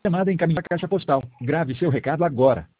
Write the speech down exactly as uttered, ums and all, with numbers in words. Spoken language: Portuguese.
chamada encaminhada à caixa postal. Grave seu recado agora.